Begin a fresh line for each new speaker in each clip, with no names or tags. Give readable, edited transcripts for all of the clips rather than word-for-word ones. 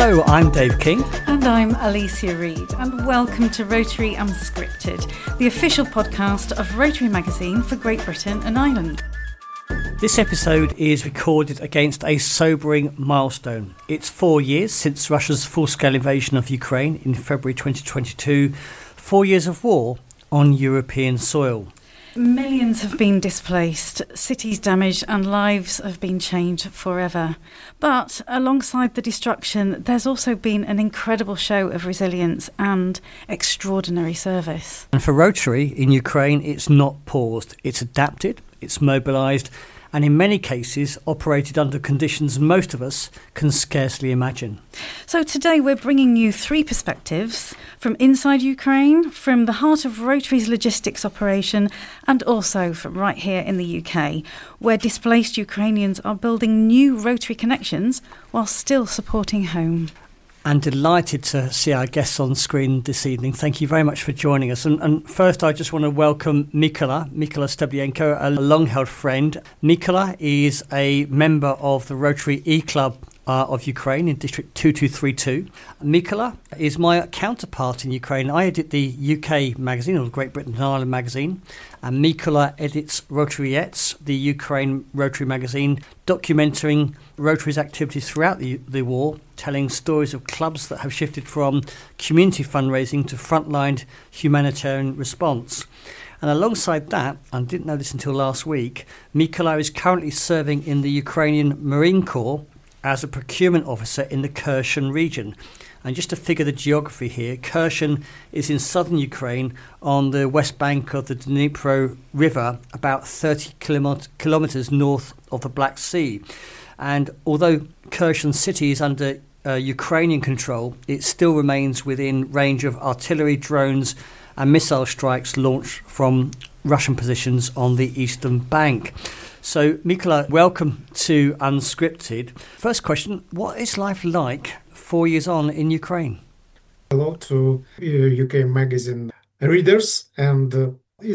Hello, I'm Dave King.
And I'm Alicia Reid, and welcome to Rotary Unscripted, the official podcast of Rotary Magazine for Great Britain and Ireland.
This episode is recorded against a sobering milestone. It's 4 years since Russia's full-scale invasion of Ukraine in February 2022, 4 years of war on European soil.
Millions have been displaced, cities damaged, and lives have been changed forever. But alongside the destruction, there's also been an incredible show of resilience and extraordinary service.
And for Rotary in Ukraine, it's not paused. It's adapted, it's mobilised, and in many cases operated under conditions most of us can scarcely imagine.
So today we're bringing you three perspectives from inside Ukraine, from the heart of Rotary's logistics operation, and also from right here in the UK, where displaced Ukrainians are building new Rotary connections while still supporting home.
And delighted to see our guests on screen this evening. Thank you very much for joining us. And first, I just want to welcome Mykola Stablienko, a long-held friend. Mykola is a member of the Rotary E-Club of Ukraine in District 2232. Mykola is my counterpart in Ukraine. I edit the UK magazine, or Great Britain and Ireland magazine, and Mykola edits Rotariettes, the Ukraine Rotary magazine, documenting Rotary's activities throughout the war, telling stories of clubs that have shifted from community fundraising to frontline humanitarian response. And alongside that, I didn't know this until last week, Mykola is currently serving in the Ukrainian Marine Corps as a procurement officer in the Kherson region. And just to figure the geography here, Kherson is in southern Ukraine on the west bank of the Dnipro River, about 30 kilometres north of the Black Sea. And although Kherson city is under Ukrainian control, it still remains within range of artillery, drones and missile strikes launched from Russian positions on the eastern bank. So, Mykola, welcome to Unscripted. First question, what is life like 4 years on in Ukraine?
Hello to UK magazine readers, and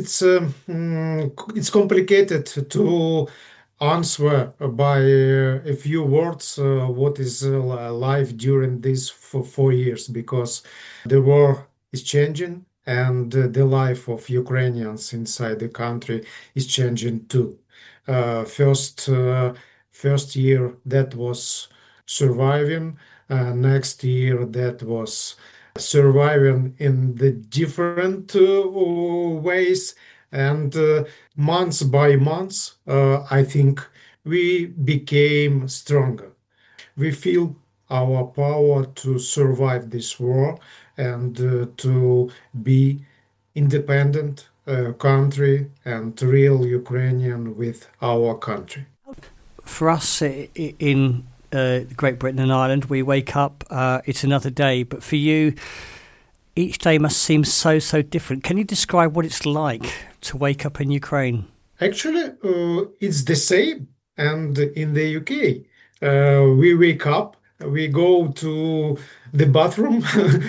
it's complicated to answer by a few words what is life during these 4 years, because the war is changing and the life of Ukrainians inside the country is changing too. First year that was surviving, next year that was surviving in the different ways, and months by months, I think we became stronger. We feel our power to survive this war and to be independent country and real Ukrainian with our country.
For us in Great Britain and Ireland, we wake up, it's another day. But for you, each day must seem so different. Can you describe what it's like to wake up in Ukraine? Actually,
it's the same. And in the UK, we wake up, we go to the bathroom,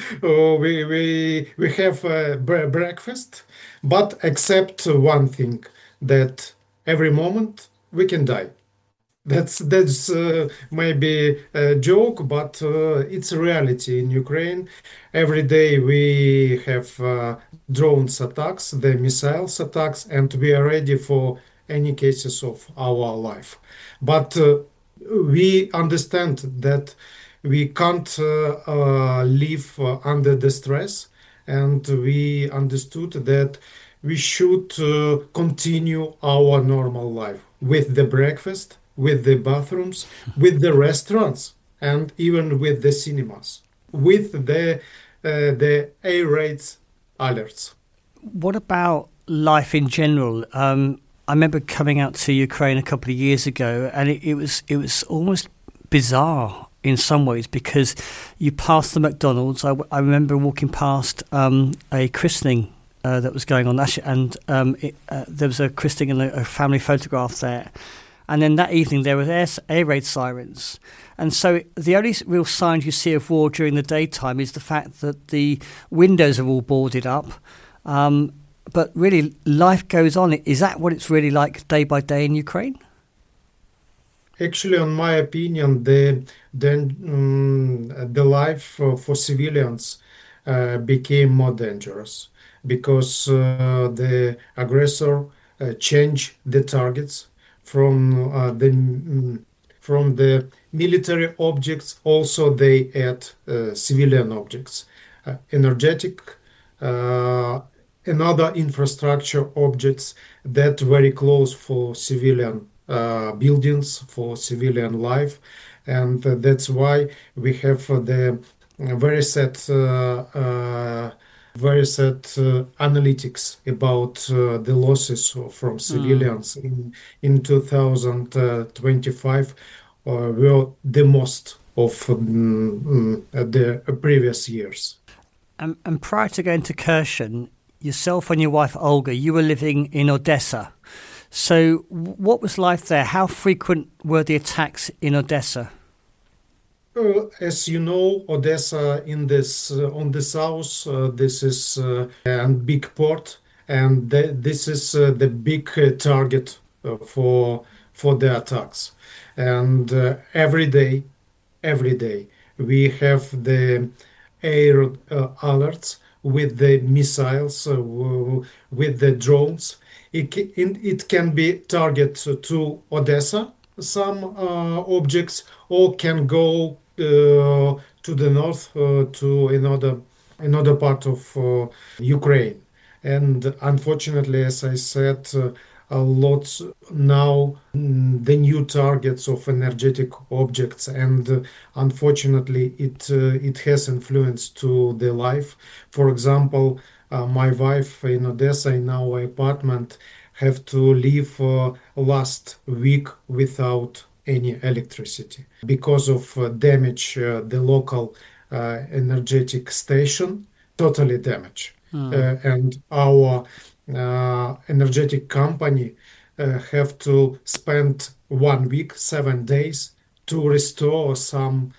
we have breakfast, but except one thing, that every moment we can die. That's maybe a joke, but it's a reality in Ukraine. Every day we have drones attacks, the missiles attacks, and we are ready for any cases of our life. But we understand that we can't live under the stress, and we understood that we should continue our normal life with the breakfast, with the bathrooms, with the restaurants, and even with the cinemas, with the air raid alerts.
What about life in general? I remember coming out to Ukraine a couple of years ago, and it was almost bizarre in some ways, because you pass the McDonald's. I remember walking past a christening that was going on, and there was a christening and a family photograph there. And then that evening there were air raid sirens. And so the only real signs you see of war during the daytime is the fact that the windows are all boarded up. But really, life goes on. Is that what it's really like day by day in Ukraine?
Actually, on my opinion, the life for civilians became more dangerous because the aggressor changed the targets from from the military objects. Also, they add civilian objects, energetic, uh, and other infrastructure objects that very close for civilian buildings, for civilian life, and that's why we have the very sad, analytics about the losses from
Mm.
civilians in 2025 were the most of the previous years.
And prior to going to Kherson, yourself and your wife Olga, you were living in Odessa. So, what was life there? How frequent were the attacks in Odessa?
As you know, Odessa in this on the south, this is a big port, and this is the big target for the attacks. And every day, we have the air alerts with the missiles, with the drones. It can be target to Odessa, some objects, or can go to the north to another part of Ukraine. And unfortunately, as I said, a lot now the new targets of energetic objects, and unfortunately, it has influence to the life. For example, my wife in Odessa in our apartment have to live last week without any electricity because of damage the local energetic station totally damaged,
Mm.
and our energetic company have to spend 1 week 7 days to restore some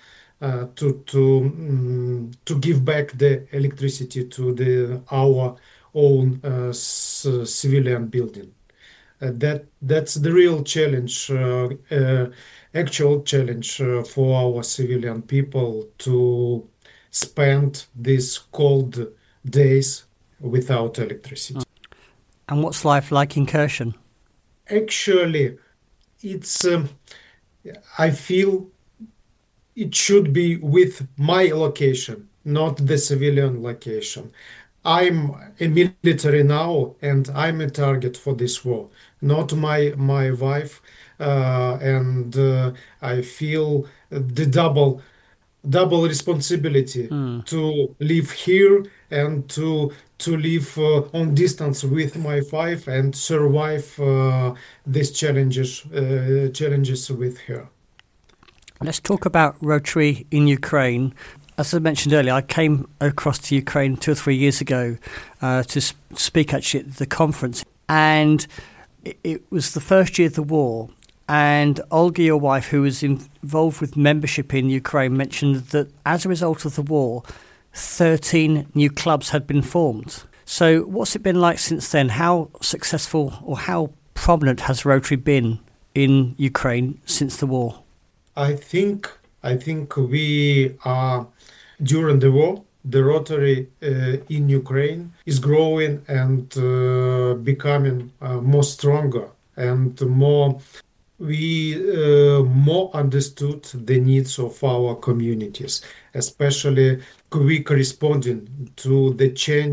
to give back the electricity to the our own civilian building. That's the real challenge, actual challenge for our civilian people to spend these cold days without electricity.
And what's life like in Kherson?
Actually, it's I feel it should be with my location, not the civilian location. I'm a military now, and I'm a target for this war, not my wife. And I feel the double responsibility
Mm.
to live here and to live on distance with my wife and survive these challenges with her.
Let's talk about Rotary in Ukraine. As I mentioned earlier, I came across to Ukraine 2 or 3 years ago to speak actually at the conference. And it was the first year of the war. And Olga, your wife, who was involved with membership in Ukraine, mentioned that as a result of the war, 13 new clubs had been formed. So what's it been like since then? How successful or how prominent has Rotary been in Ukraine since the war?
I think we are during the war. The Rotary in Ukraine is growing and becoming more stronger and more. We more understood the needs of our communities, especially quick responding to the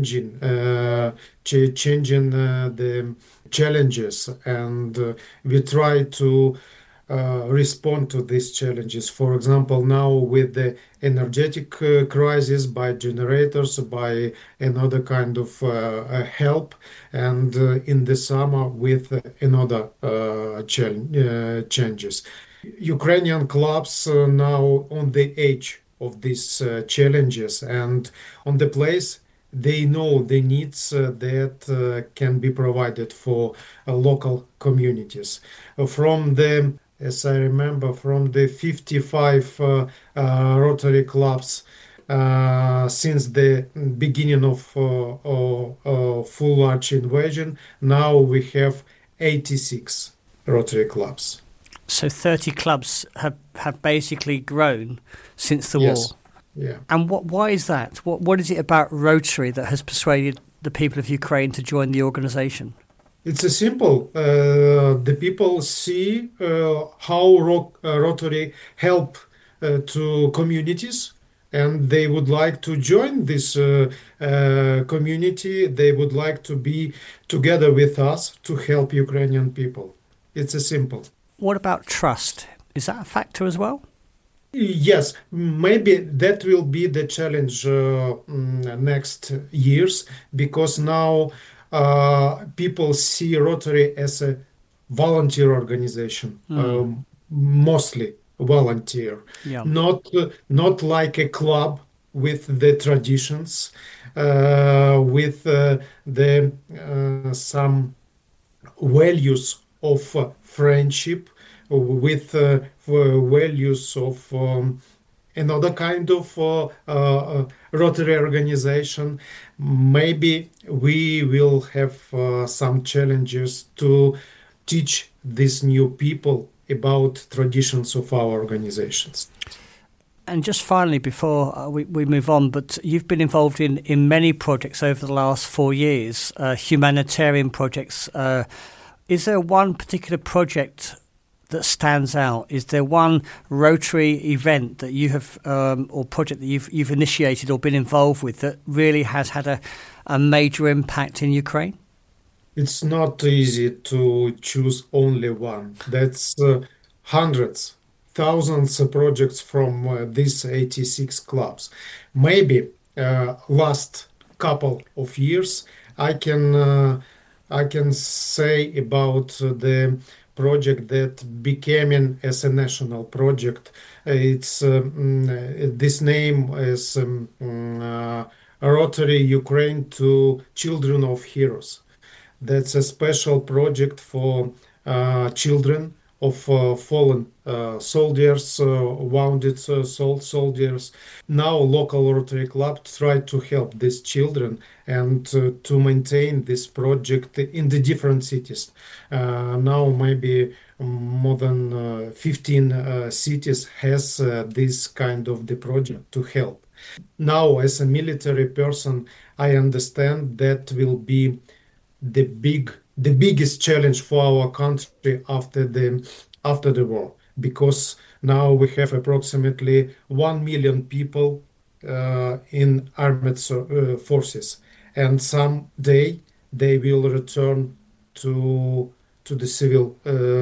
changing the challenges, and we try to respond to these challenges. For example, now with the energetic crisis by generators, by another kind of help, and in the summer with another changes. Ukrainian clubs now on the edge of these challenges and on the place. They know the needs that can be provided for local communities. From the as I remember, from the 55 Rotary clubs since the beginning of full Arch invasion, now we have 86 Rotary clubs.
So 30 clubs have basically grown since the
Yes.
war.
Yeah.
And why is that? What is it about Rotary that has persuaded the people of Ukraine to join the organisation?
It's a simple. The people see how Rotary help to communities, and they would like to join this community. They would like to be together with us to help Ukrainian people. It's a simple.
What about trust? Is that a factor as well?
Yes, maybe that will be the challenge next years, because now people see Rotary as a volunteer organization, mostly volunteer,
Yeah.
not like a club with the traditions, with the some values of friendship, with values of another kind of Rotary organization. Maybe we will have some challenges to teach these new people about traditions of our organizations.
And just finally, before we move on, but you've been involved in many projects over the last 4 years, humanitarian projects. Is there one particular project that stands out? Is there one Rotary event that you have, or project that you've initiated or been involved with that really has had a major impact in Ukraine?
It's not easy to choose only one. That's hundreds, thousands of projects from these 86 clubs. Maybe last couple of years, I can say about the project that became as a national project. It's this name is Rotary Ukraine to Children of Heroes. That's a special project for children of fallen soldiers, wounded soldiers. Now, local Rotary Club tried to help these children and to maintain this project in the different cities. Now, maybe more than 15 cities has this kind of the project to help. Now, as a military person, I understand that will be the biggest challenge for our country after the war, because now we have approximately 1 million people in armed forces, and someday they will return to the civil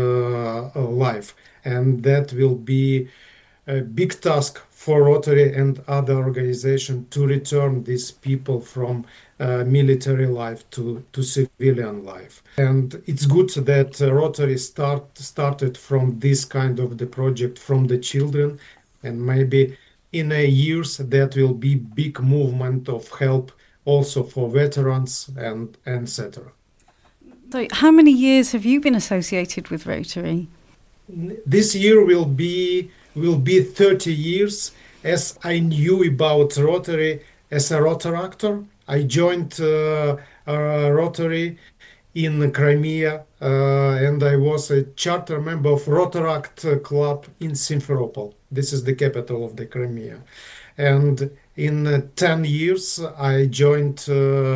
life, and that will be a big task for Rotary and other organizations to return these people from military life to civilian life. And it's good that Rotary started from this kind of the project from the children, and maybe in a years that will be big movement of help also for veterans and etc.
So how many years have you been associated with Rotary?
This year will be 30 years as I knew about Rotary as a Rotaractor. I joined Rotary in Crimea, and I was a charter member of Rotaract Club in Simferopol. This is the capital of the Crimea. And in 10 years, I joined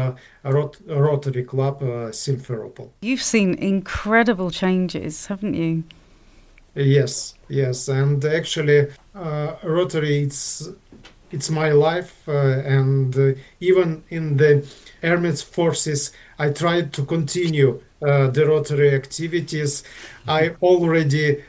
Rotary Club Simferopol.
You've seen incredible changes, haven't you?
Yes. And actually, Rotary, it's my life, and even in the armed forces, I tried to continue the Rotary activities. I already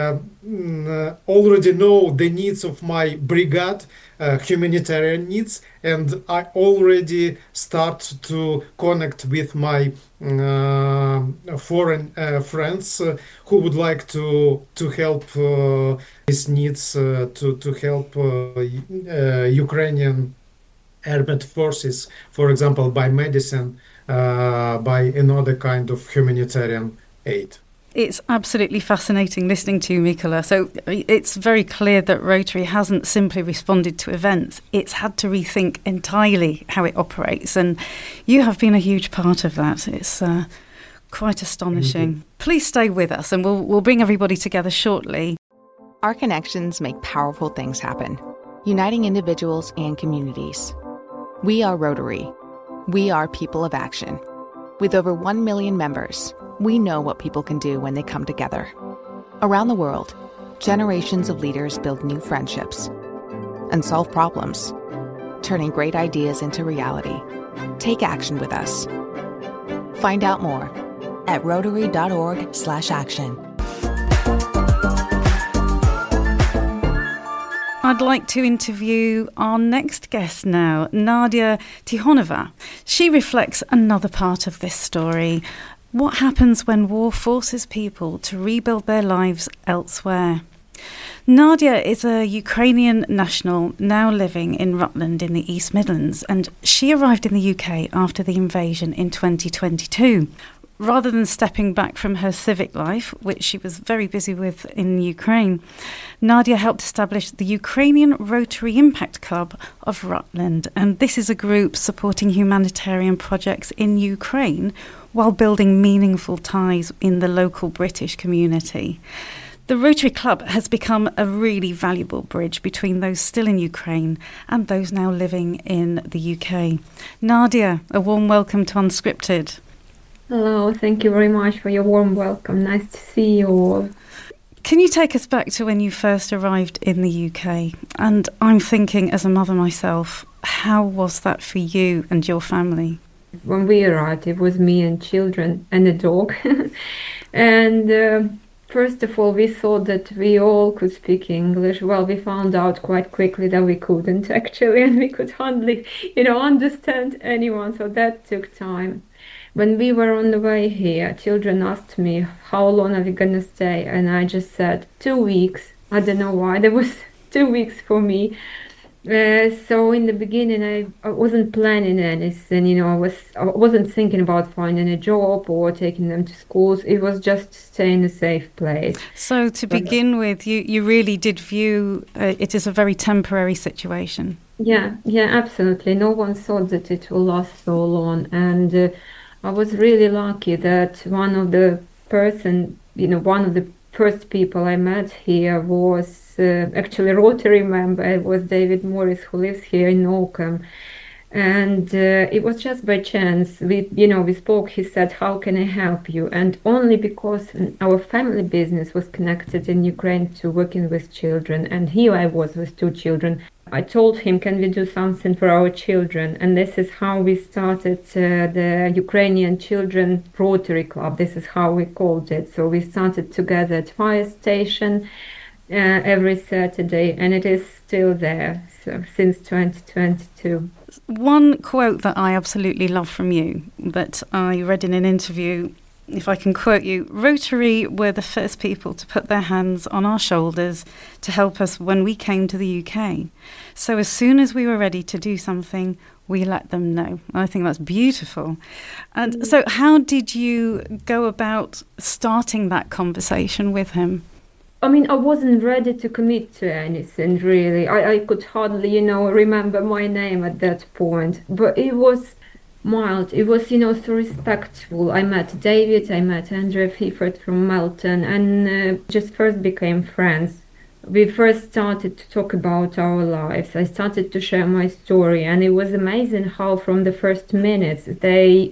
know the needs of my brigade, humanitarian needs, and I already start to connect with my foreign friends who would like to help these needs, to help Ukrainian armed forces, for example, by medicine, by another kind of humanitarian aid.
It's absolutely fascinating listening to you, Mykola. So it's very clear that Rotary hasn't simply responded to events. It's had to rethink entirely how it operates. And you have been a huge part of that. It's quite astonishing. Please stay with us and we'll bring everybody together shortly.
Our connections make powerful things happen, uniting individuals and communities. We are Rotary. We are people of action. With over 1 million members, we know what people can do when they come together. Around the world, generations of leaders build new friendships and solve problems, turning great ideas into reality. Take action with us. Find out more at Rotary.org/action.
I'd like to interview our next guest now, Nadia Tihonova. She reflects another part of this story. What happens when war forces people to rebuild their lives elsewhere? Nadia is a Ukrainian national now living in Rutland in the East Midlands, and she arrived in the UK after the invasion in 2022. Rather than stepping back from her civic life, which she was very busy with in Ukraine, Nadia helped establish the Ukrainian Rotary Impact Club of Rutland. And this is a group supporting humanitarian projects in Ukraine while building meaningful ties in the local British community. The Rotary Club has become a really valuable bridge between those still in Ukraine and those now living in the UK. Nadia, a warm welcome to Unscripted.
Hello, thank you very much for your warm welcome. Nice to see you all.
Can you take us back to when you first arrived in the UK? And I'm thinking, as a mother myself, how was that for you and your family?
When we arrived, it was me and children and a dog. And first of all, we thought that we all could speak English. Well, we found out quite quickly that we couldn't actually, and we could hardly, understand anyone. So that took time. When we were on the way here, children asked me, how long are we going to stay? And I just said, 2 weeks. I don't know why. There was 2 weeks for me. So in the beginning, I wasn't planning anything. I wasn't thinking about finding a job or taking them to schools. It was just to stay in a safe place.
So to begin with, you really did view it as a very temporary situation.
Yeah, absolutely. No one thought that it will last so long. And I was really lucky that one of the first people I met here was actually a Rotary member. It was David Morris, who lives here in Oakham. And it was just by chance. We spoke. He said, how can I help you? And only because our family business was connected in Ukraine to working with children. And here I was with 2 children. I told him, can we do something for our children? And this is how we started the Ukrainian Children Rotary Club. This is how we called it. So we started together at fire station every Saturday, and it is still there since 2022.
One quote that I absolutely love from you that I read in an interview, if I can quote you, Rotary were the first people to put their hands on our shoulders to help us when we came to the UK. So as soon as we were ready to do something, we let them know. I think that's beautiful. And so how did you go about starting that conversation with him?
I mean, I wasn't ready to commit to anything, really. I could hardly, remember my name at that point. But it was mild. It was, so respectful. I met David, I met Andrea Fifford from Melton, and just first became friends. We first started to talk about our lives. I started to share my story, and it was amazing how from the first minutes they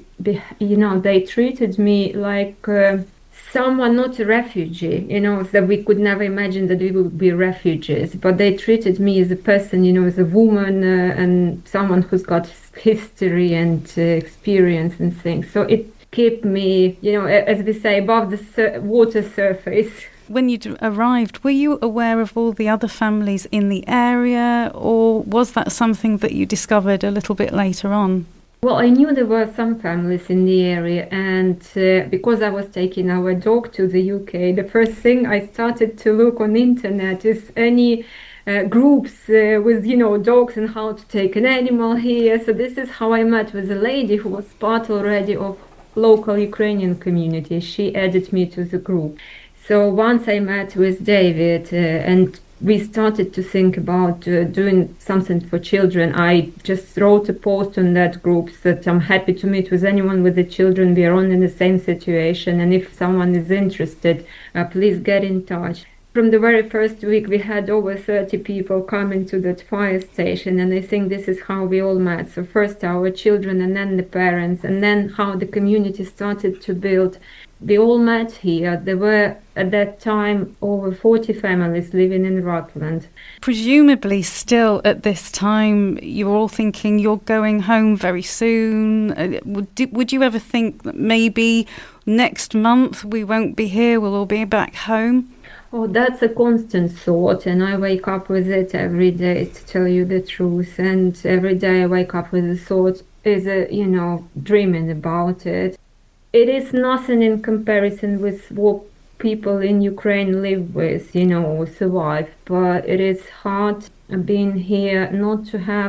treated me like someone, not a refugee, that we could never imagine that we would be refugees, but they treated me as a person, as a woman and someone who's got history and experience and things. So it kept me, as we say, above the water surface.
When you arrived, were you aware of all the other families in the area, or was that something that you discovered a little bit later on?
Well, I knew there were some families in the area, and because I was taking our dog to the UK, the first thing I started to look on the internet is any groups with, dogs and how to take an animal here. So this is how I met with a lady who was part already of local Ukrainian community. She added me to the group. So once I met with David and we started to think about doing something for children, I just wrote a post on that group that I'm happy to meet with anyone with the children. We are all in the same situation, and if someone is interested, please get in touch. From the very first week, we had over 30 people coming to that fire station, and I think this is how we all met. So first our children, and then the parents, and then how the community started to build. We all met here. There were, at that time, over 40 families living in Rutland.
Presumably still at this time, you're all thinking you're going home very soon. Would you ever think that maybe next month we won't be here, we'll all be back home?
Oh, that's a constant thought, and I wake up with it every day, to tell you the truth. And every day I wake up with the thought, dreaming about it. It is nothing in comparison with what people in Ukraine live with, or survive. But it is hard being here, not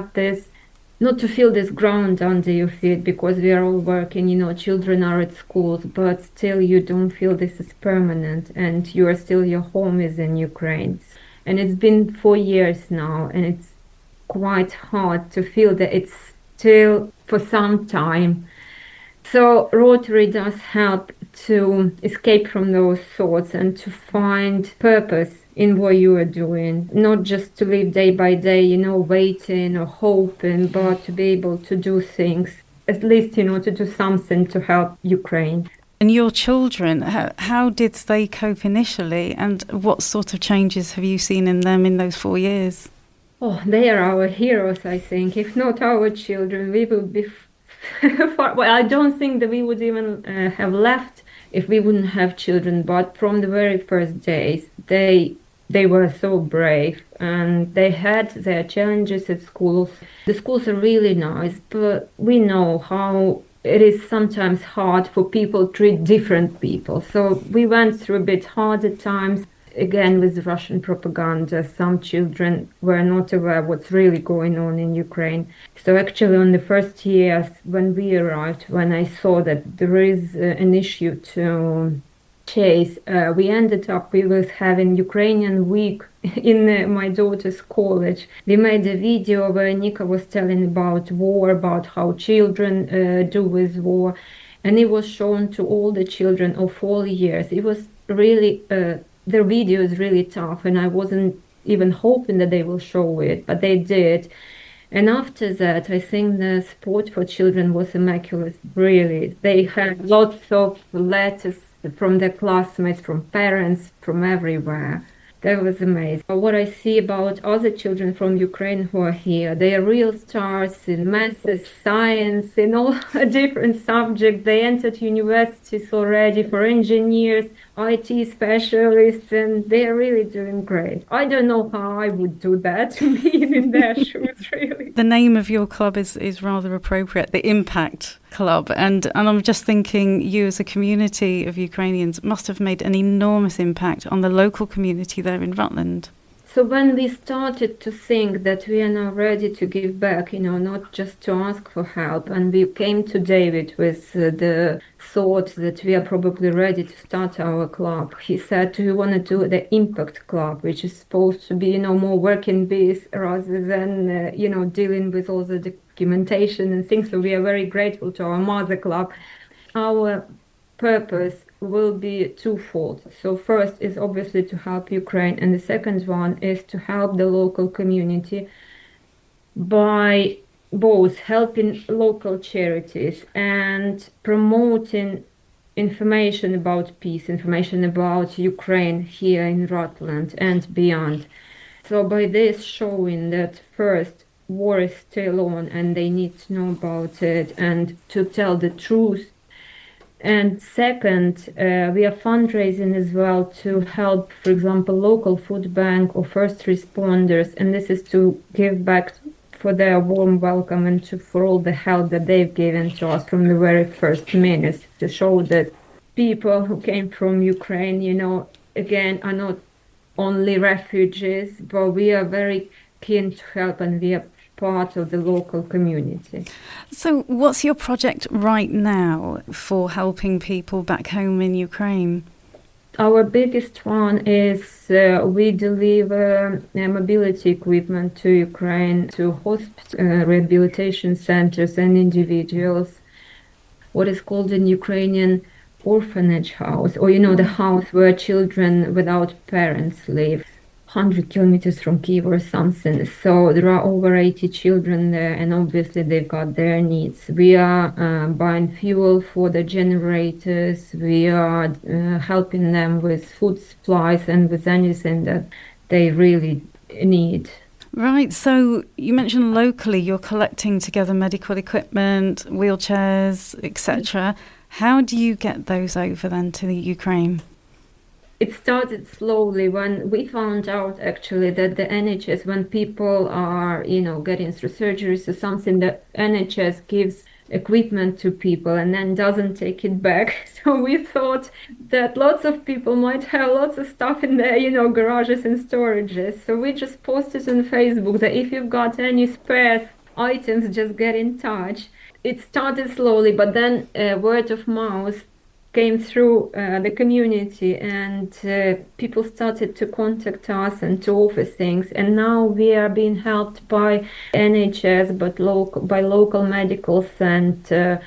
to feel this ground under your feet, because we are all working, children are at schools, but still you don't feel this is permanent, and your home is in Ukraine. And it's been 4 years now, and it's quite hard to feel that it's still for some time. So Rotary does help to escape from those thoughts and to find purpose in what you are doing, not just to live day by day, waiting or hoping, but to be able to do things, at least, to do something to help Ukraine.
And your children, how did they cope initially, and what sort of changes have you seen in them in those 4 years?
Oh, they are our heroes, I think. If not our children, we would be far. Well, I don't think that we would even have left if we wouldn't have children, but from the very first days, they were so brave, and they had their challenges at schools. The schools are really nice, but we know how it is sometimes hard for people to treat different people. So we went through a bit harder times. Again, with Russian propaganda, some children were not aware what's really going on in Ukraine. So actually on the first years when we arrived, when I saw that there is an issue to chase, we ended up with having Ukrainian week in my daughter's college. We made a video where Nika was telling about war, about how children do with war, and it was shown to all the children of all years. It was really their video is really tough, and I wasn't even hoping that they will show it, but they did. And after that, I think the support for children was immaculate, really. They had lots of letters from their classmates, from parents, from everywhere. That was amazing. What I see about other children from Ukraine who are here, they are real stars in maths, science, in all different subjects. They entered universities already for engineers, IT specialists, and they are really doing great. I don't know how I would do that, being in their shoes, really.
The name of your club is rather appropriate, the Impact Club. And I'm just thinking, you as a community of Ukrainians must have made an enormous impact on the local community there in Rutland.
So when we started to think that we are now ready to give back, not just to ask for help, and we came to David with the thought that we are probably ready to start our club. He said, do you want to do the Impact Club, which is supposed to be, more working bees rather than, dealing with all the documentation and things. So we are very grateful to our mother club. Our purpose will be twofold. So first is obviously to help Ukraine, and the second one is to help the local community by both helping local charities and promoting information about peace, information about Ukraine here in Rutland and beyond. So by this showing that first, war is still on and they need to know about it and to tell the truth. And second, we are fundraising as well to help, for example, local food bank or first responders. And this is to give back for their warm welcome and for all the help that they've given to us from the very first minutes, to show that people who came from Ukraine, again, are not only refugees, but we are very keen to help, and we are part of the local community.
So what's your project right now for helping people back home in Ukraine?
Our biggest one is we deliver mobility equipment to Ukraine, to rehabilitation centers and individuals, what is called in Ukrainian orphanage house, or the house where children without parents live. 100 kilometers from Kiev or something. So there are over 80 children there, and obviously they've got their needs. We are buying fuel for the generators. We are helping them with food supplies and with anything that they really need.
Right, so you mentioned locally you're collecting together medical equipment, wheelchairs, etc. How do you get those over then to the Ukraine?
It started slowly when we found out actually that the NHS, when people are, getting through surgeries or something, the NHS gives equipment to people and then doesn't take it back. So we thought that lots of people might have lots of stuff in their, garages and storages. So we just posted on Facebook that if you've got any spare items, just get in touch. It started slowly, but then word of mouth came through the community, and people started to contact us and to offer things. And now we are being helped by NHS, but by local medicals and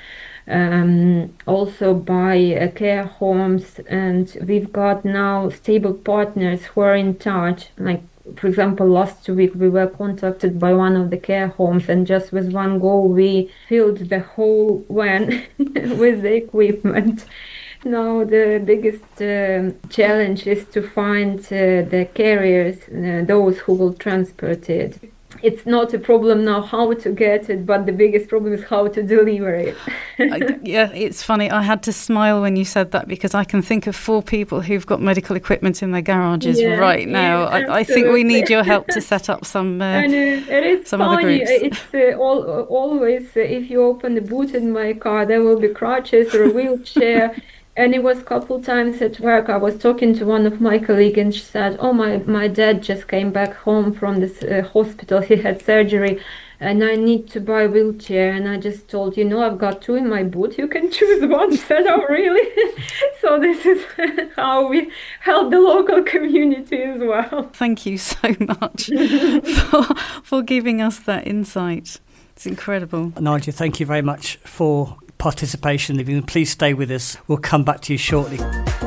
also by care homes. And we've got now stable partners who are in touch. Like, for example, last week we were contacted by one of the care homes, and just with one go we filled the whole van with the equipment. Now the biggest challenge is to find the carriers, those who will transport it. It's not a problem now how to get it, but the biggest problem is how to deliver it.
Yeah, it's funny. I had to smile when you said that, because I can think of 4 people who've got medical equipment in their garages right now. I think we need your help to set up some
and it is
some
funny.
other groups.
It's always, if you open the boot in my car, there will be crutches or a wheelchair. And it was a couple times at work. I was talking to one of my colleagues, and she said, "Oh, my dad just came back home from this hospital. He had surgery, and I need to buy a wheelchair." And I just told, I've got 2 in my boot. You can choose one. She said, "Oh, really?" So this is how we help the local community as well.
Thank you so much for giving us that insight. It's incredible.
Nadia, thank you very much for participation. If you can please stay with us, we'll come back to you shortly.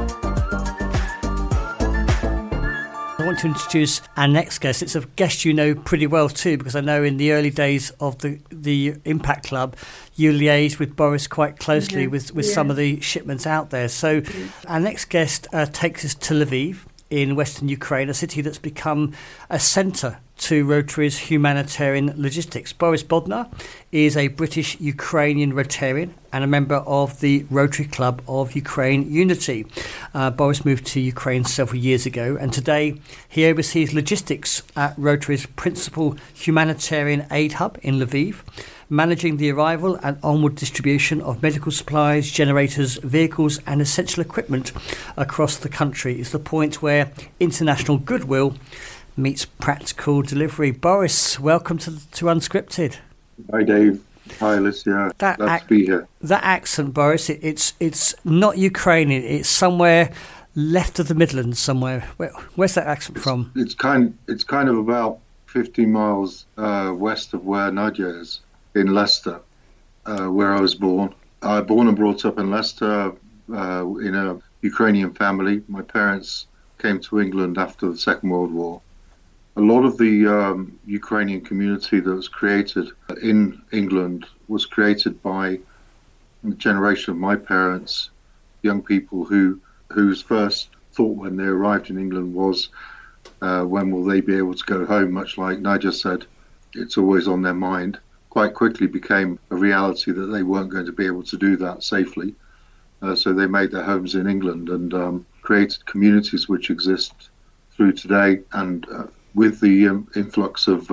I want to introduce our next guest. It's a guest you know pretty well too, because I know in the early days of the Impact Club, you liaised with Boris quite closely with some of the shipments out there. So our next guest takes us to Lviv in western Ukraine, a city that's become a centre to Rotary's humanitarian logistics. Boris Bodnar is a British-Ukrainian Rotarian and a member of the Rotary Club of Ukraine Unity. Boris moved to Ukraine several years ago, and today he oversees logistics at Rotary's principal humanitarian aid hub in Lviv, managing the arrival and onward distribution of medical supplies, generators, vehicles and essential equipment across the country. It's the point where international goodwill meets practical delivery. Boris, welcome to Unscripted.
Hi, Dave. Hi, Alicia. Glad to be here.
That accent, Boris, it's not Ukrainian. It's somewhere left of the Midlands, somewhere. Where's that accent from?
It's kind of about 15 miles west of where Nadia is, in Leicester, where I was born. I was born and brought up in Leicester in a Ukrainian family. My parents came to England after the Second World War. A lot of the Ukrainian community that was created in England was created by the generation of my parents, young people whose first thought when they arrived in England was, when will they be able to go home? Much like Nadia said, it's always on their mind. Quite quickly became a reality that they weren't going to be able to do that safely. So they made their homes in England and created communities which exist through today. And with the influx of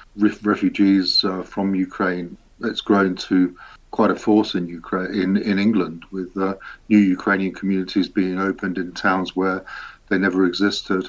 refugees from Ukraine, it's grown to quite a force in Ukraine, in England, with new Ukrainian communities being opened in towns where they never existed,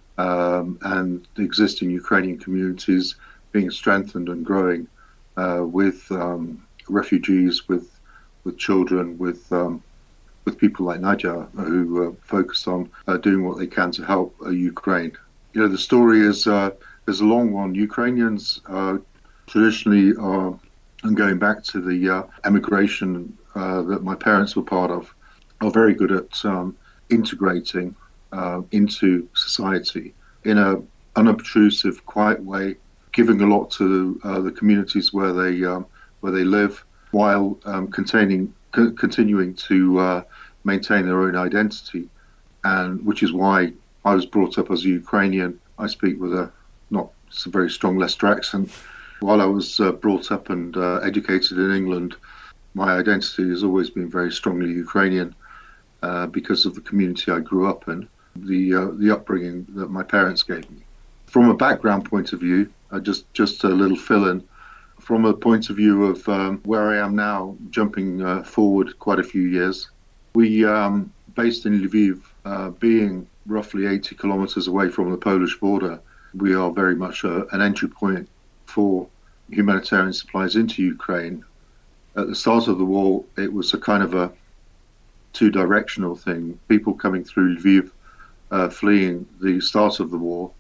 and the existing Ukrainian communities being strengthened and growing with refugees, with children, with with people like Nadia, who are focused on doing what they can to help Ukraine. The story is a long one. Ukrainians traditionally are, and going back to the emigration that my parents were part of, are very good at integrating into society in a unobtrusive, quiet way, giving a lot to the communities where they live, while continuing to maintain their own identity, and which is why I was brought up as a Ukrainian. I speak with a very strong Leicester accent. While I was brought up and educated in England, my identity has always been very strongly Ukrainian because of the community I grew up in, the upbringing that my parents gave me. From a background point of view, just a little fill-in. From a point of view of where I am now, jumping forward quite a few years, we based in Lviv, being roughly 80 kilometers away from the Polish border, we are very much an entry point for humanitarian supplies into Ukraine. At the start of the war, it was a kind of a two-directional thing. People coming through Lviv, fleeing the start of the war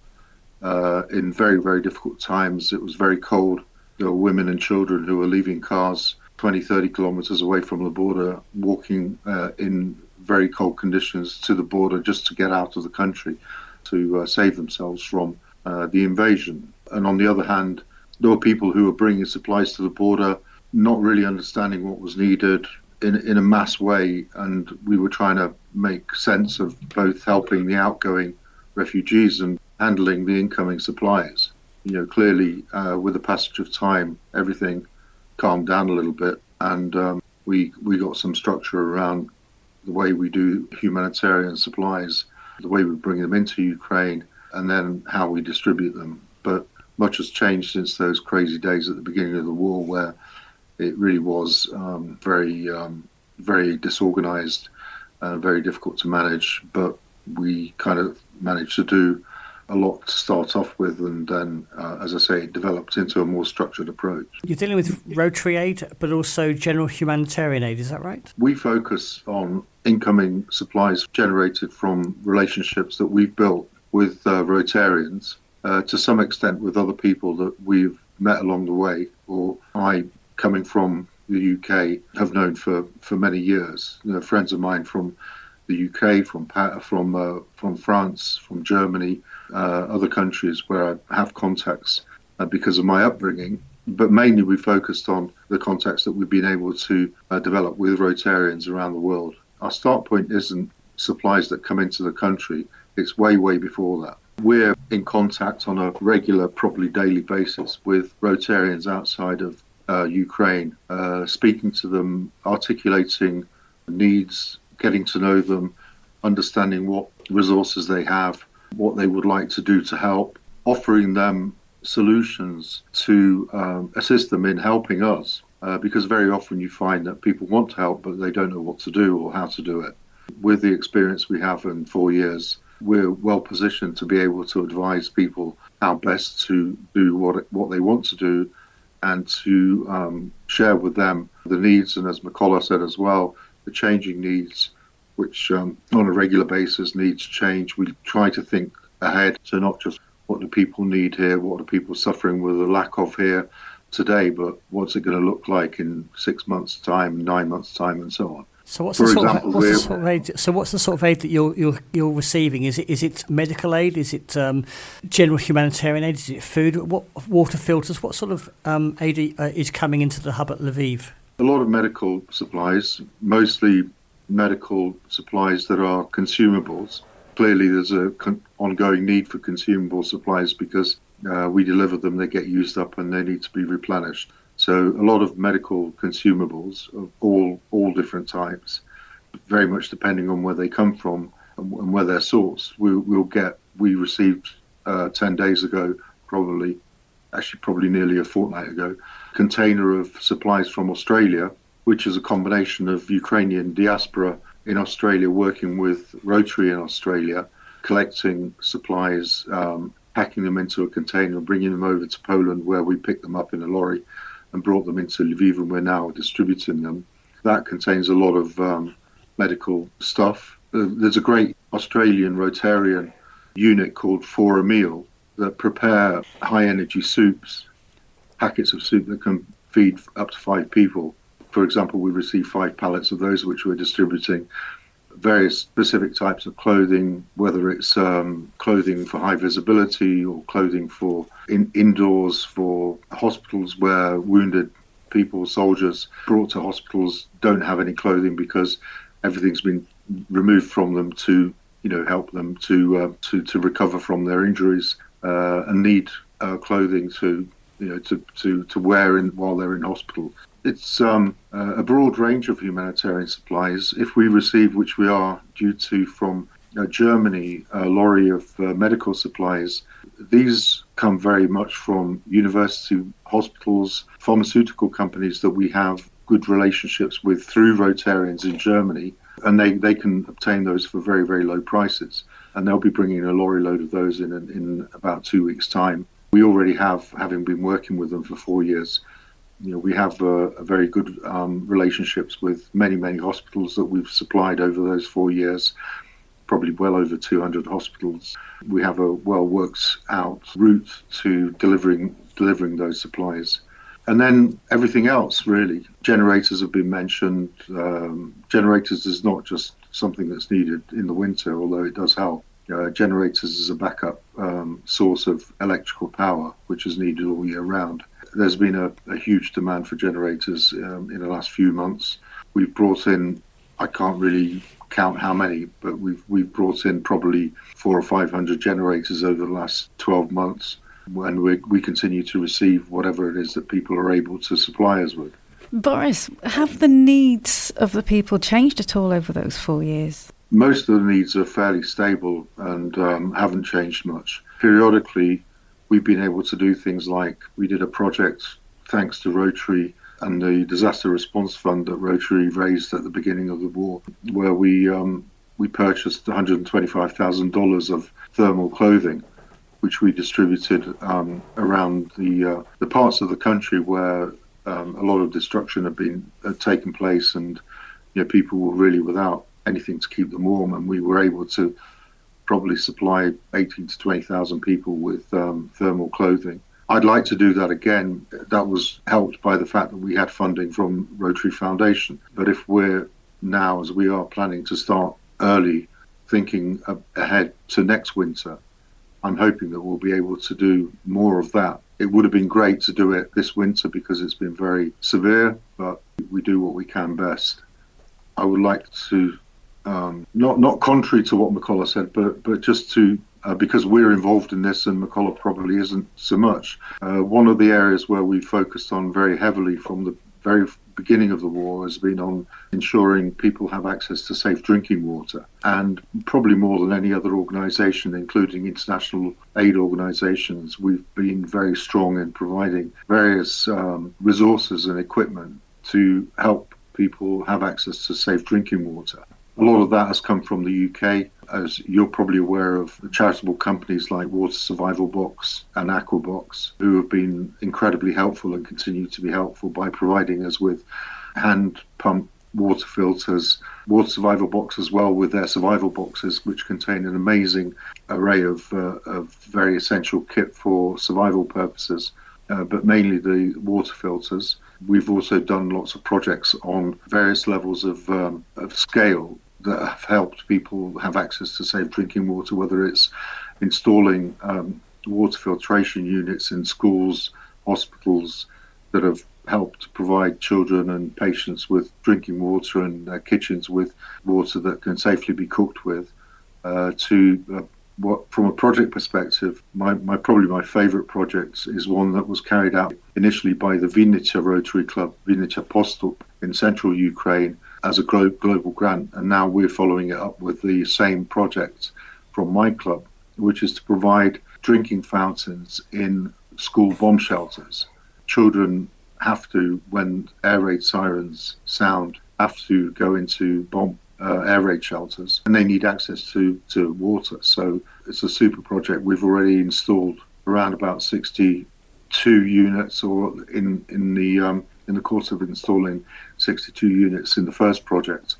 in very, very difficult times. It was very cold. There were women and children who were leaving cars 20, 30 kilometers away from the border, walking in very cold conditions to the border just to get out of the country, to save themselves from the invasion. And on the other hand, there were people who were bringing supplies to the border, not really understanding what was needed in a mass way. And we were trying to make sense of both helping the outgoing refugees and handling the incoming supplies. Clearly, with the passage of time, everything calmed down a little bit, and we got some structure around the way we do humanitarian supplies, the way we bring them into Ukraine, and then how we distribute them. But much has changed since those crazy days at the beginning of the war, where it really was very disorganized, very difficult to manage. But we kind of managed to do a lot to start off with, and then, as I say, it developed into a more structured approach.
You're dealing with Rotary Aid, but also general humanitarian aid, is that right?
We focus on incoming supplies generated from relationships that we've built with Rotarians, to some extent with other people that we've met along the way, or I, coming from the UK, have known for many years. Friends of mine from the UK, from France, from Germany, other countries where I have contacts because of my upbringing. But mainly we focused on the contacts that we've been able to develop with Rotarians around the world. Our start point isn't supplies that come into the country. It's way, way before that. We're in contact on a regular, probably daily basis with Rotarians outside of Ukraine, speaking to them, articulating needs, getting to know them, understanding what resources they have, what they would like to do to help, offering them solutions to assist them in helping us, because very often you find that people want to help, but they don't know what to do or how to do it. With the experience we have in 4 years, we're well positioned to be able to advise people how best to do what they want to do, and to share with them the needs, and as Mykola said as well, the changing needs, which on a regular basis needs change. We try to think ahead, so not just what do people need here, what are people suffering with a lack of here today, but what's it going to look like in 6 months' time, 9 months' time, and so on.
So what's the sort of aid? So what's the sort of aid that you're receiving? Is it medical aid? Is it general humanitarian aid? Is it food? What water filters? What sort of aid is coming into the hub at Lviv?
A lot of medical supplies, mostly medical supplies that are consumables. Clearly, there's an ongoing need for consumable supplies because we deliver them, they get used up, and they need to be replenished. So a lot of medical consumables of all different types, very much depending on where they come from and where they're sourced. We received 10 days ago, probably nearly a fortnight ago, a container of supplies from Australia, which is a combination of Ukrainian diaspora in Australia working with Rotary in Australia, collecting supplies, packing them into a container, bringing them over to Poland, where we picked them up in a lorry and brought them into Lviv, and we're now distributing them. That contains a lot of medical stuff. There's a great Australian Rotarian unit called For a Meal that prepare high-energy soups, packets of soup that can feed up to 5 people. For example, we received 5 pallets of those, which we're distributing. Various specific types of clothing, whether it's clothing for high visibility or clothing for indoors for hospitals where wounded people, soldiers brought to hospitals don't have any clothing because everything's been removed from them to help them to recover from their injuries and need clothing to wear while they're in hospital. It's a broad range of humanitarian supplies. If we receive, which we are due to from Germany, a lorry of medical supplies, these come very much from university hospitals, pharmaceutical companies that we have good relationships with through Rotarians in Germany, and they can obtain those for very, very low prices. And they'll be bringing a lorry load of those in about 2 weeks' time. We already have, having been working with them for 4 years, we have a very good relationships with many, many hospitals that we've supplied over those 4 years, probably well over 200 hospitals. We have a well-worked out route to delivering those supplies. And then everything else, really. Generators have been mentioned. Generators is not just something that's needed in the winter, although it does help. Generators is a backup source of electrical power, which is needed all year round. There's been a huge demand for generators in the last few months. We've brought in, I can't really count how many, but we've brought in probably 400 or 500 generators over the last 12 months. And we continue to receive whatever it is that people are able to supply us with.
Boris, have the needs of the people changed at all over those 4 years?
Most of the needs are fairly stable and haven't changed much. Periodically, we've been able to do things like we did a project thanks to Rotary and the Disaster Response Fund that Rotary raised at the beginning of the war, where we purchased $125,000 of thermal clothing, which we distributed around the parts of the country where a lot of destruction had taken place, and people were really without anything to keep them warm, and we were able to probably supply 18 to 20,000 people with thermal clothing. I'd like to do that again. That was helped by the fact that we had funding from Rotary Foundation. But if we're now, as we are planning to start early, thinking ahead to next winter, I'm hoping that we'll be able to do more of that. It would have been great to do it this winter because it's been very severe, but we do what we can best. I would like to, not contrary to what McCullough said, but just to, because we're involved in this and McCullough probably isn't so much, one of the areas where we focused on very heavily from the very beginning of the war has been on ensuring people have access to safe drinking water. And probably more than any other organisation, including international aid organisations, we've been very strong in providing various resources and equipment to help people have access to safe drinking water. A lot of that has come from the UK. As you're probably aware of, charitable companies like Water Survival Box and Aquabox, who have been incredibly helpful and continue to be helpful by providing us with hand pump water filters. Water Survival Box as well with their survival boxes, which contain an amazing array of very essential kit for survival purposes, but mainly the water filters. We've also done lots of projects on various levels of scale that have helped people have access to safe drinking water, whether it's installing water filtration units in schools, hospitals, that have helped provide children and patients with drinking water and kitchens with water that can safely be cooked with, from a project perspective, probably my favourite project is one that was carried out initially by the Vinnytsia Rotary Club, Vinnytsia Postup in central Ukraine as a global grant, and now we're following it up with the same project from my club, which is to provide drinking fountains in school bomb shelters. Children have to, when air raid sirens sound, have to go into bomb air raid shelters, and they need access to water. So it's a super project. We've already installed around about 62 units, or in the course of installing 62 units in the first project,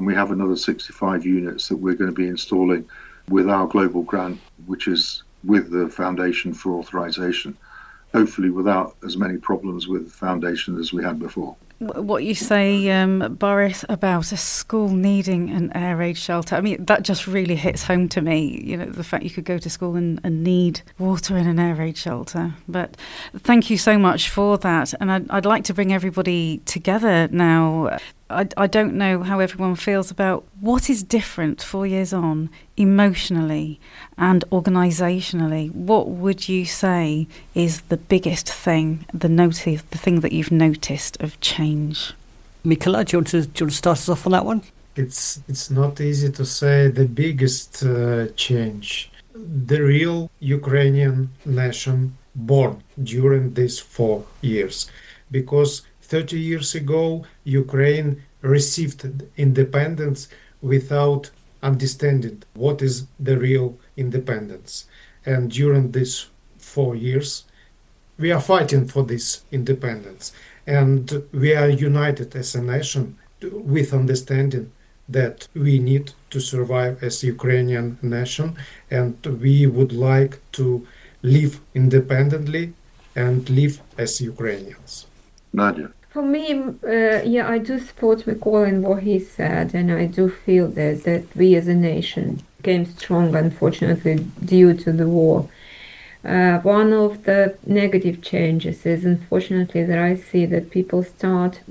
And we have another 65 units that we're going to be installing with our global grant, which is with the Foundation for Authorization, hopefully without as many problems with the Foundation as we had before.
What you say, Boris, about a school needing an air raid shelter, I mean, that just really hits home to me, you know, the fact you could go to school and need water in an air raid shelter. But thank you so much for that. And I'd like to bring everybody together now. I don't know how everyone feels about what is different 4 years on, emotionally and organisationally. What would you say is the biggest thing, the thing that you've noticed of change?
Mikola, do you want to start us off on that one?
It's not easy to say the biggest change. The real Ukrainian nation born during these 4 years, because 30 years ago, Ukraine received independence without understanding what is the real independence. And during these 4 years, we are fighting for this independence. And we are united as a nation with understanding that we need to survive as Ukrainian nation, and we would like to live independently and live as Ukrainians.
Nadia.
For me, I do support Mikola in what he said, and I do feel that we as a nation came strong, unfortunately, due to the war. One of the negative changes is, unfortunately, that I see that people start,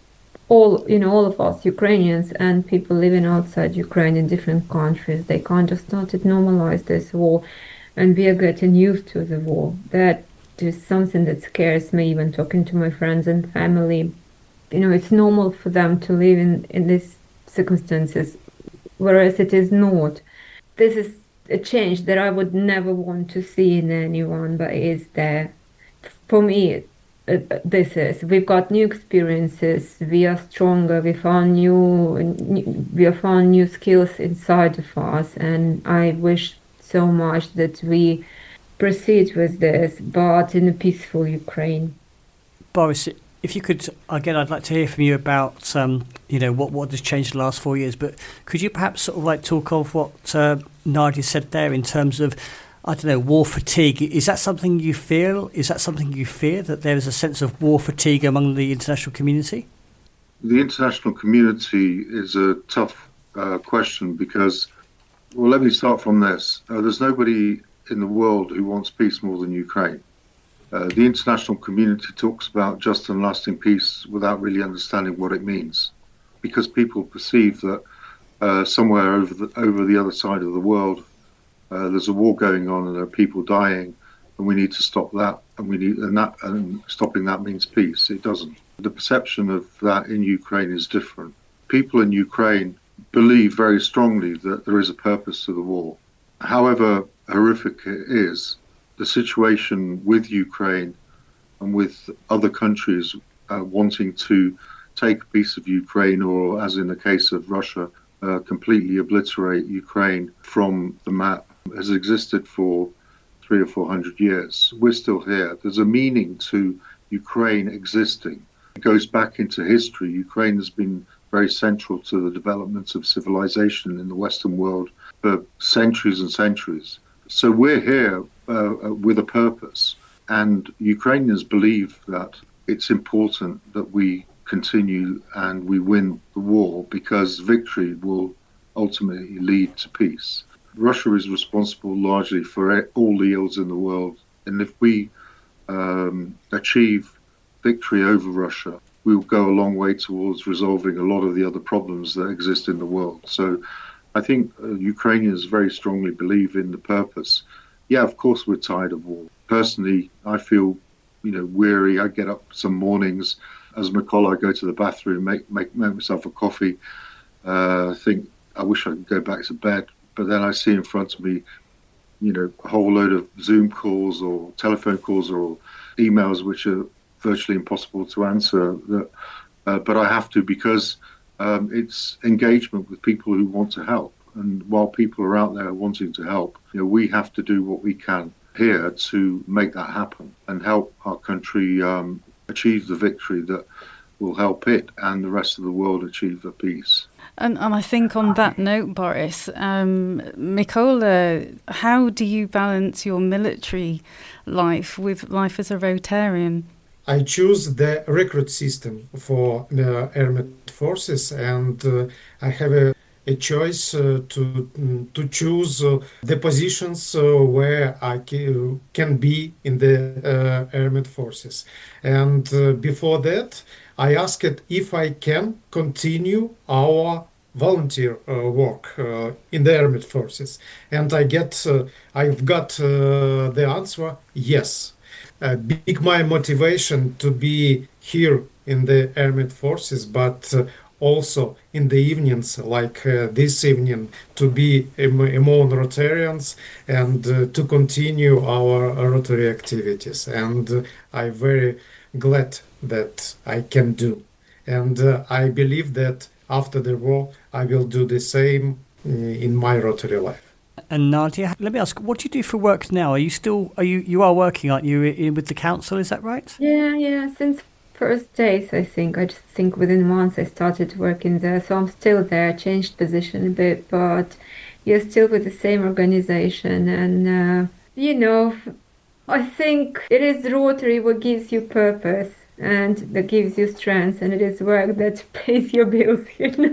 all of us, Ukrainians and people living outside Ukraine in different countries, they kind of started to normalize this war, and we are getting used to the war. That is something that scares me, even talking to my friends and family. You know, it's normal for them to live in these circumstances, whereas it is not. This is a change that I would never want to see in anyone, but it is there. For me, we've got new experiences, we are stronger, we found new skills inside of us, and I wish so much that we proceed with this, but in a peaceful Ukraine.
Boris, if you could, again, I'd like to hear from you about, what has changed in the last 4 years, but could you perhaps sort of like talk of what Nadia said there in terms of, war fatigue? Is that something you feel? Is that something you fear, that there is a sense of war fatigue among the international community?
The international community is a tough question because, let me start from this. There's nobody in the world who wants peace more than Ukraine. The international community talks about just and lasting peace without really understanding what it means, because people perceive that somewhere over the other side of the world there's a war going on and there are people dying, and we need to stop that, and stopping that means peace. It doesn't. The perception of that in Ukraine is different. People in Ukraine believe very strongly that there is a purpose to the war. However horrific it is, the situation with Ukraine and with other countries wanting to take a piece of Ukraine, or as in the case of Russia, completely obliterate Ukraine from the map, has existed for 300 or 400 years. We're still here. There's a meaning to Ukraine existing. It goes back into history. Ukraine has been very central to the development of civilization in the Western world for centuries and centuries. So we're here with a purpose, and Ukrainians believe that it's important that we continue and we win the war, because victory will ultimately lead to peace. Russia is responsible largely for all the ills in the world, and if we achieve victory over Russia, we will go a long way towards resolving a lot of the other problems that exist in the world. So I think Ukrainians very strongly believe in the purpose. Yeah, of course we're tired of war. Personally, I feel, weary. I get up some mornings, as Mikola, I go to the bathroom, make myself a coffee. Think I wish I could go back to bed, but then I see in front of me, a whole load of Zoom calls or telephone calls or emails which are virtually impossible to answer. But I have to, because it's engagement with people who want to help. And while people are out there wanting to help, we have to do what we can here to make that happen and help our country achieve the victory that will help it and the rest of the world achieve the peace.
And I think on that note, Boris, Mikola, how do you balance your military life with life as a Rotarian?
I choose the recruit system for the armed forces, and I have a choice to choose the positions where I can be in the armed forces. And before that, I asked if I can continue our volunteer work in the armed forces, and I've got the answer yes. Big my motivation to be here in the armed forces, but also in the evenings, like this evening, to be among Rotarians and to continue our Rotary activities. And I'm very glad that I can do. And I believe that after the war, I will do the same in my Rotary life.
And Nadia, let me ask, what do you do for work now? You are working, aren't you, with the council, is that right?
Yeah, since first days, I think. I just think within months I started working there. So I'm still there, changed position a bit, but you're still with the same organization. And, I think it is Rotary what gives you purpose and that gives you strength, and it is work that pays your bills,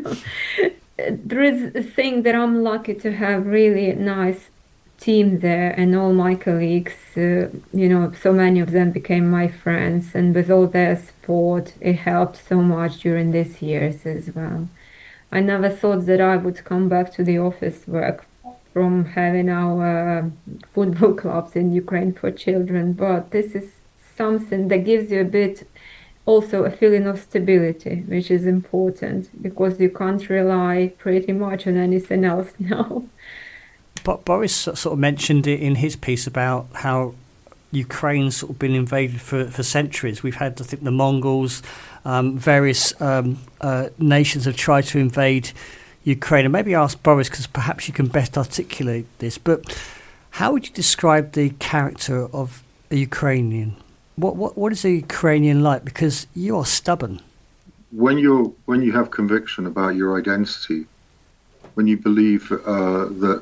There is a thing that I'm lucky to have really nice team there, and all my colleagues, so many of them became my friends, and with all their support, it helped so much during these years as well. I never thought that I would come back to the office work from having our football clubs in Ukraine for children, but this is something that gives you a bit also a feeling of stability, which is important because you can't rely pretty much on anything else now.
But Boris sort of mentioned it in his piece about how Ukraine's sort of been invaded for centuries. We've had, I think, the Mongols, various nations have tried to invade Ukraine. And maybe ask Boris, because perhaps you can best articulate this, but how would you describe the character of a Ukrainian? What is a Ukrainian like? Because you are stubborn.
When you have conviction about your identity, when you believe that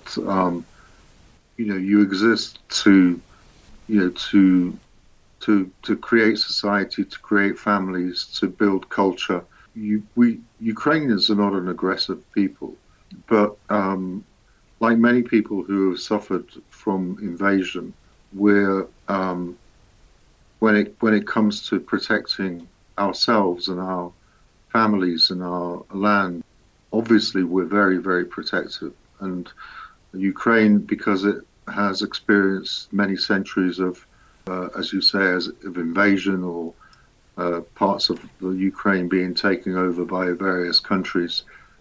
you exist to create society, to create families, to build culture. Ukrainians are not an aggressive people, but like many people who have suffered from invasion, we're when it comes to protecting ourselves and our families and our land, obviously we're very, very protective. And Ukraine, because it has experienced many centuries of, as you say, of invasion or parts of the Ukraine being taken over by various countries,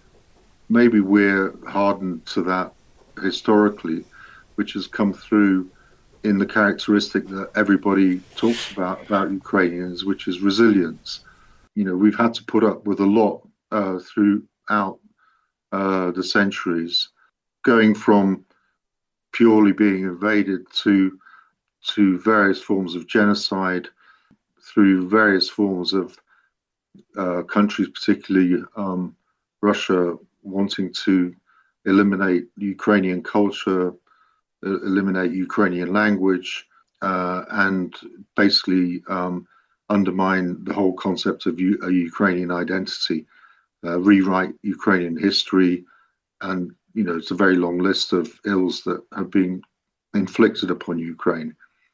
maybe we're hardened to that historically, which has come through in the characteristic that everybody talks about Ukrainians, which is resilience. We've had to put up with a lot throughout the centuries, going from purely being invaded to various forms of genocide, through various forms of countries, particularly Russia, wanting to eliminate Ukrainian culture, eliminate Ukrainian language, and basically undermine the whole concept of a Ukrainian identity, rewrite Ukrainian history, and it's a very long list of ills that have been inflicted upon Ukraine.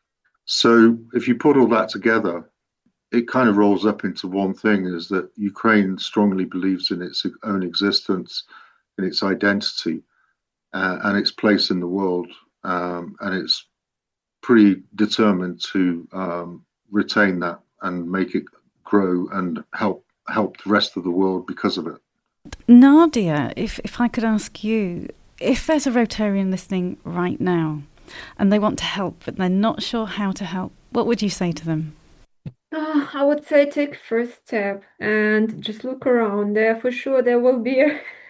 So if you put all that together, it kind of rolls up into one thing, is that Ukraine strongly believes in its own existence, in its identity, and its place in the world, and it's pretty determined to retain that and make it grow and help the rest of the world because of it.
Nadia, if I could ask you, if there's a Rotarian listening right now and they want to help but they're not sure how to help, what would you say to them?
I would say take first step and just look around. There for sure there will be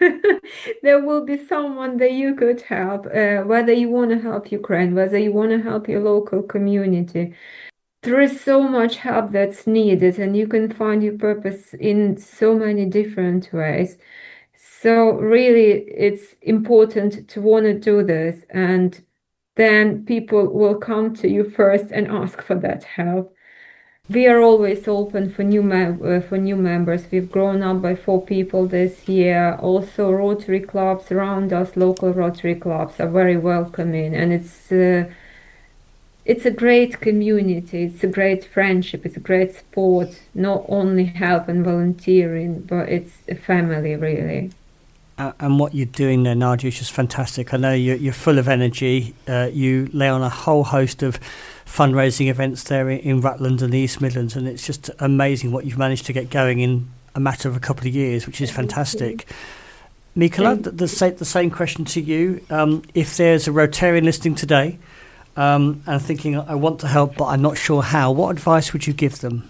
there will be someone that you could help, whether you want to help Ukraine, whether you want to help your local community. There is so much help that's needed, and you can find your purpose in so many different ways. So really, it's important to want to do this, and then people will come to you first and ask for that help. We are always open for new members. We've grown up by 4 people this year. Also, Rotary clubs around us, local Rotary clubs, are very welcoming, and it's a great community. It's a great friendship. It's a great sport. Not only help and volunteering, but it's a family, really.
And what you're doing there, Nadia, is just fantastic. I know you're full of energy. You lay on a whole host of fundraising events there in Rutland and the East Midlands, and it's just amazing what you've managed to get going in a matter of a couple of years, which is fantastic. Mikola, the same question to you. If there's a Rotarian listening today and thinking, I want to help, but I'm not sure how, what advice would you give them?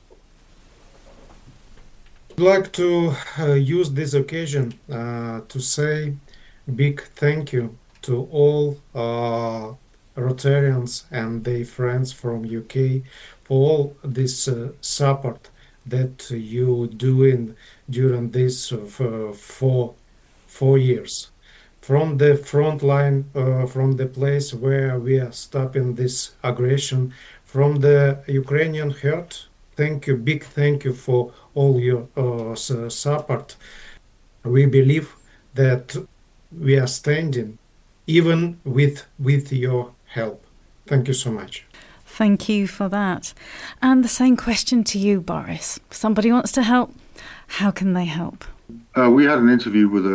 I'd like to use this occasion to say big thank you to all Rotarians and their friends from UK for all this support that you doing during this 4 years. From the front line, from the place where we are stopping this aggression, from the Ukrainian heart, thank you, big thank you for all your support. We believe that we are standing even with your help. Thank you so much.
Thank you for that. And the same question to you, Boris. Somebody wants to help. How can they help?
We had an interview with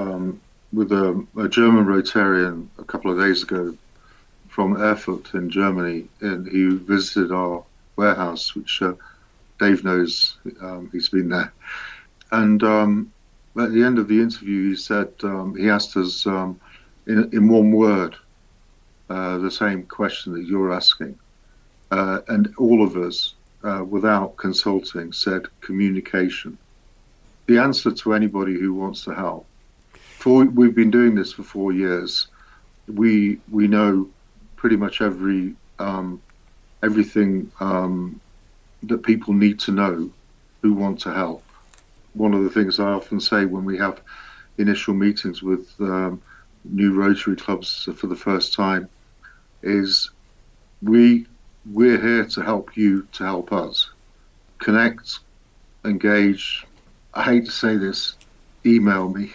a German Rotarian a couple of days ago from Erfurt in Germany, and he visited our warehouse, which Dave knows. He's been there. And at the end of the interview, he said, he asked us in one word the same question that you're asking. And all of us, without consulting, said communication. The answer to anybody who wants to help. We've been doing this for 4 years. We know pretty much everything that people need to know who want to help. One of the things I often say when we have initial meetings with new Rotary clubs for the first time is we're here to help you to help us. Connect, engage. I hate to say this, email me.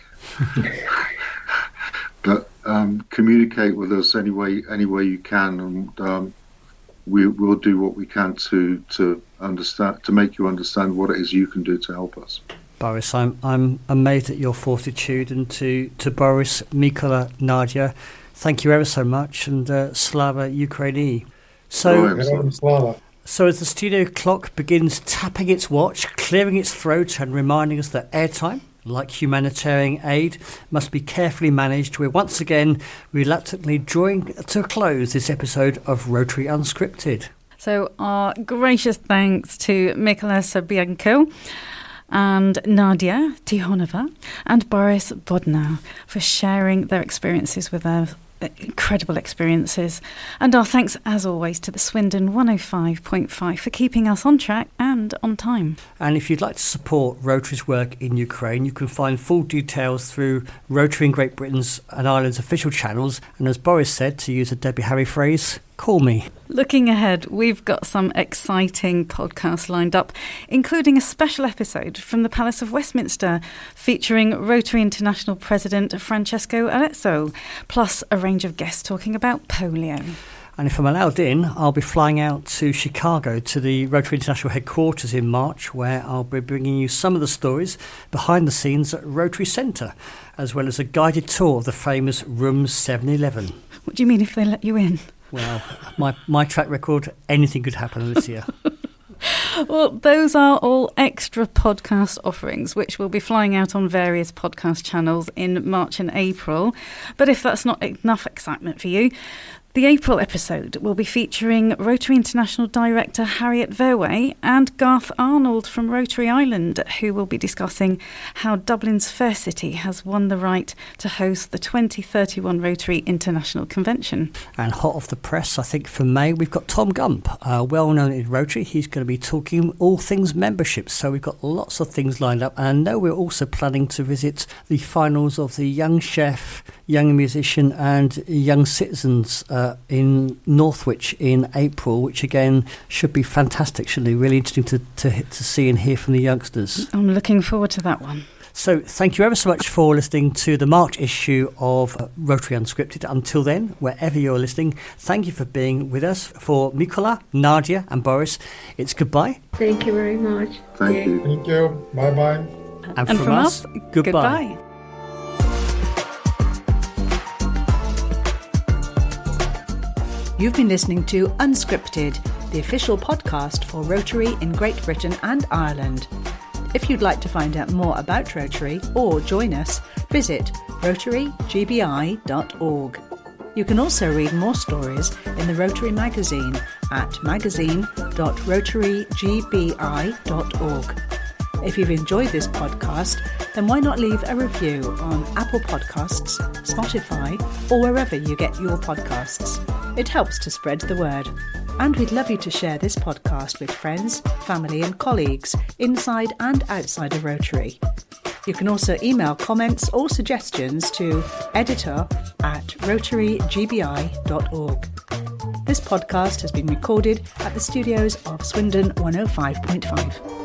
But communicate with us any way you can, and we'll do what we can to understand, to make you understand what it is you can do to help us.
Boris, I'm amazed at your fortitude, and to Boris, Mikola, Nadia, thank you ever so much, and Slava Ukraini. So as the studio clock begins tapping its watch, clearing its throat and reminding us that airtime, like humanitarian aid, must be carefully managed, we're once again reluctantly drawing to a close this episode of Rotary Unscripted.
So our gracious thanks to Mikola Sabienko and Nadia Tihonova and Boris Bodnar for sharing their experiences with us. Incredible experiences. And our thanks, as always, to the Swindon 105.5 for keeping us on track and on time.
And if you'd like to support Rotary's work in Ukraine, you can find full details through Rotary in Great Britain's and Ireland's official channels. And as Boris said, to use a Debbie Harry phrase, call me.
Looking ahead, we've got some exciting podcasts lined up, including a special episode from the Palace of Westminster featuring Rotary International President Francesco Arezzo, plus a range of guests talking about polio.
And if I'm allowed in, I'll be flying out to Chicago to the Rotary International headquarters in March, where I'll be bringing you some of the stories behind the scenes at Rotary Centre, as well as a guided tour of the famous Room 711.
What do you mean if they let you in?
Well, my track record, anything could happen this year.
Well, those are all extra podcast offerings, which will be flying out on various podcast channels in March and April. But if that's not enough excitement for you, The April episode will be featuring Rotary International Director Harriet Verwey and Garth Arnold from Rotary Ireland, who will be discussing how Dublin's Fair City has won the right to host the 2031 Rotary International Convention.
And hot off the press, I think, for May, we've got Tom Gump, well known in Rotary. He's going to be talking all things membership. So we've got lots of things lined up. And I know we're also planning to visit the finals of the Young Chef, Young Musician and Young Citizens in Northwich in April, which again should be fantastic, shouldn't it? Really interesting to see and hear from the youngsters.
I'm looking forward to that one.
So thank you ever so much for listening to the March issue of Rotary Unscripted. Until then, wherever you're listening, thank you for being with us. For Mikola, Nadia and Boris, it's goodbye.
Thank you very much.
Thank you.
Thank you. Bye-bye.
And from us, goodbye.
You've been listening to Unscripted, the official podcast for Rotary in Great Britain and Ireland. If you'd like to find out more about Rotary or join us, visit rotarygbi.org. You can also read more stories in the Rotary magazine at magazine.rotarygbi.org. If you've enjoyed this podcast, then why not leave a review on Apple Podcasts, Spotify, or wherever you get your podcasts. It helps to spread the word. And we'd love you to share this podcast with friends, family and colleagues inside and outside of Rotary. You can also email comments or suggestions to editor@rotarygbi.org. This podcast has been recorded at the studios of Swindon 105.5.